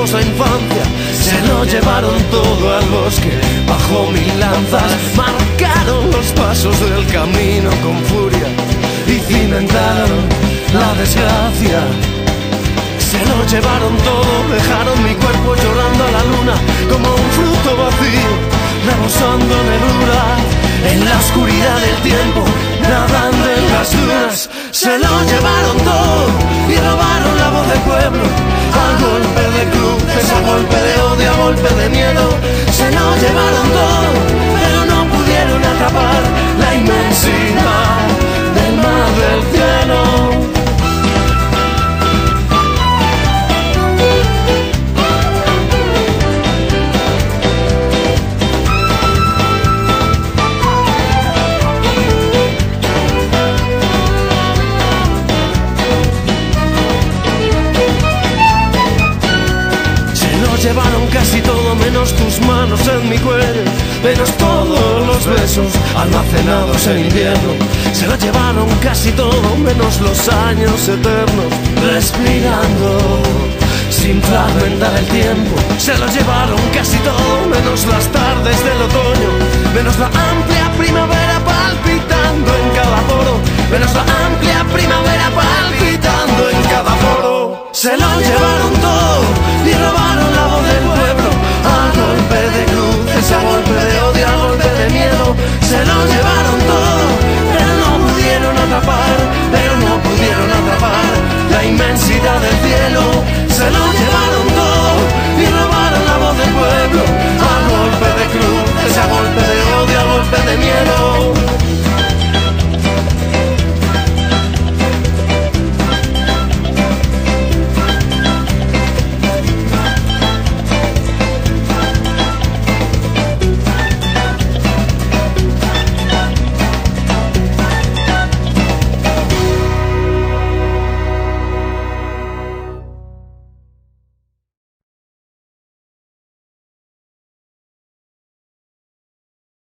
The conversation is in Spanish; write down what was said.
hermosa infancia. Se lo llevaron todo al bosque bajo mil lanzas. Marcaron los pasos del camino con furia y cimentaron la desgracia. Se lo llevaron todo, dejaron mi cuerpo llorando a la luna como un fruto vacío, rebosando negrura en la oscuridad del tiempo, nadando en las dunas. Se lo llevaron todo y robaron la voz del pueblo, a golpe de cruces, a golpe de odio, a golpe de miedo. Se lo llevaron todo, pero no pudieron atrapar la inmensidad del mar del cielo. Llevaron casi todo menos tus manos en mi cuello, menos todos los besos almacenados en invierno. Se lo llevaron casi todo menos los años eternos, respirando sin fragmentar el tiempo. Se lo llevaron casi todo menos las tardes del otoño, menos la amplia primavera palpitando en cada poro, menos la amplia primavera palpitando en cada poro. Se lo llevaron